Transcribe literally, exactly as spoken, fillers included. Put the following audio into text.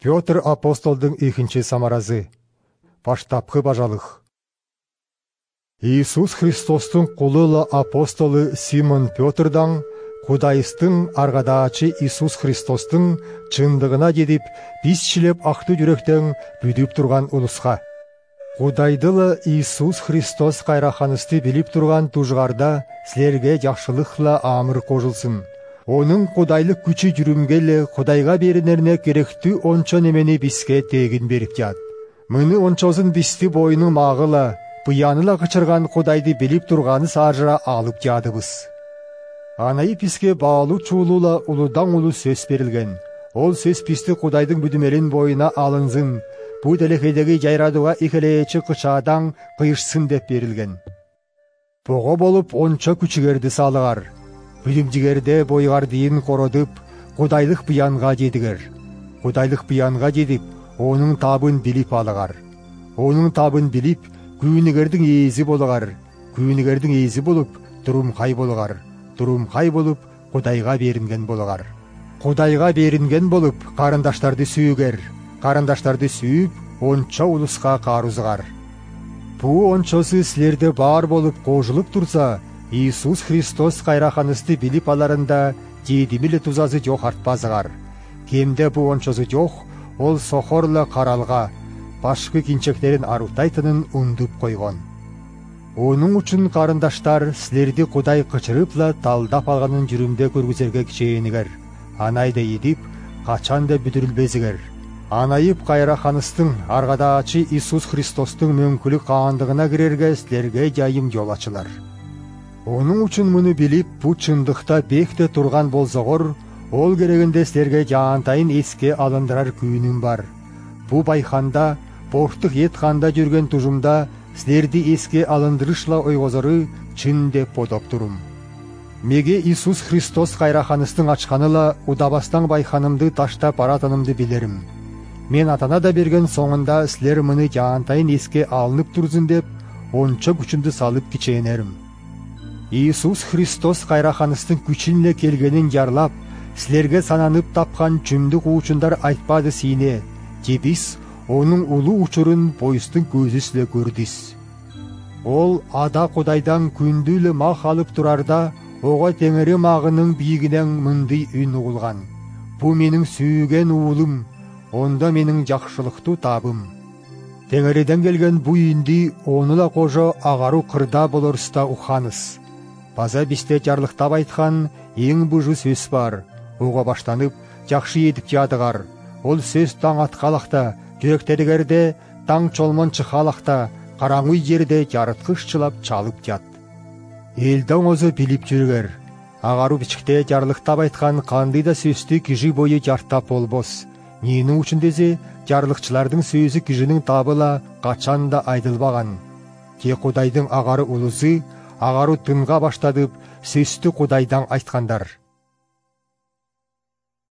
Петр апостолдың екінші самаразы. Баштапқы бажалық. Иисус Христостың құлылы апостолы Симон Петрдан Құдайыстың арғадаачы Иисус Христостың чындығына дедіп, бізчілеп ақты жүректен бүдіп тұрған ұлысқа. Құдайдылы Иисус Христос қайраханысты біліп тұрған тұжғарда сілерге жақшылықла амыр қожылсын. Оның құдайлық күчі жүрімгелі Құдайға берінеріне керекті онча немені бізге тегін беріп жад. Мұны ончозын бізді бойының мағыла, бұяныла қычырған Құдайды біліп тұрғаны саржыра алып жадыбыз. Анайы бізге баалу чулула ұлыдан ұлы сөз берілген. Ол сөз бізді Құдайдың бүдімерін бойына алынзын, бұ дәлекедегі жайрадуға ikeleечі қычадан қиышсын деп берілген. Бұғы болып онча күчігерді салығар. Бүдімдігерде бойғар дейін қородып, Құдайлық бұянға дедігер. Құдайлық бұянға дедіп, оның табын біліп алығар. Оның табын біліп, күйінігердің езі болығар. Күйінігердің езі болып, тұрым қай болығар. Тұрым қай болып, Құдайға берінген болығар. Құдайға берінген болып, қарындаштарды сүйігер. Қарындаштарды сүйіп, онча ұлысқа қарузығар. Бұ ончасы сілерде бар болып қожылып тұрса, Иисус Христос қайраханысты біліп аларында дедімілі тұзазы жоқ артпазығар. Кемде бұ ончасы жоқ, ол соқорлы қаралға, башқы кенчектерін арутайтынын ұндып қойған. Оның үшін қарындаштар сілерді Құдай қычырыпла талдап алғанын жүрімде көргізерге кішейінігер. Анайды едіп, қачанда бүдірілбезігер. Анайып қайраханыстың арғадаачы Иисус Христостың мөңкілік қағандығына кірерге сілерге жайым жол ачылар. Оның үшін мұны біліп, бұ чындықта бекте тұрған болзағыр, ол керегінде сілерге жаантайын еске алындырар күйінің бар. Бұ байханда, борттық етханда жүрген тұжымда, сілерді еске алындырышла ойғозыры чын деп подоп тұрым. Меге Иисус Христос қайраханыстың ачқаныла удабастан байханымды таштап аратынымды білерім. Мен атана да берген соңында сілер мұны жаантайын еске алынып тұрзын деп, онча күчінді салып кичейінерім. Иисус Христос қайраханыстың күчінле келгенін жарлап, сілерге сананып тапқан жүмді қуучындар айтпады сине, дебіс, оның ұлы ұчырын бойыстың көзісіле көрдіс. Ол ада Құдайдан күнділі мақ алып тұрарда, оға теңірі мағының бейгінен мұнды үн ұғылған. Бұ менің сүйген ұлым, онда менің жақшылықты табым. Теңіріден келген бұ үнді оныла қожа ағару қырда болырыста ұқаныз. База бісте жарлықтап айтқан ең бұжы сөз бар. Оға баштанып, жақшы едіп жадығар. Ол сөз таң атқалақта, жүректерігерде таң чолмон чықалақта, қараңуй жерде жарытқыш чылап чалып жат. Елдің өзі біліп жүргер. Ағару бічікте жарлықтап айтқан қандайда сөзді кижі бойы жартап болбос. Нені үшіндезе, жарлықчылардың сөзі кижінің табыла қачанда айдылбаған. Те Құдайдың ағары ұлызы, ағару тынға баштадып, сөзді Құдайдан айтқандар.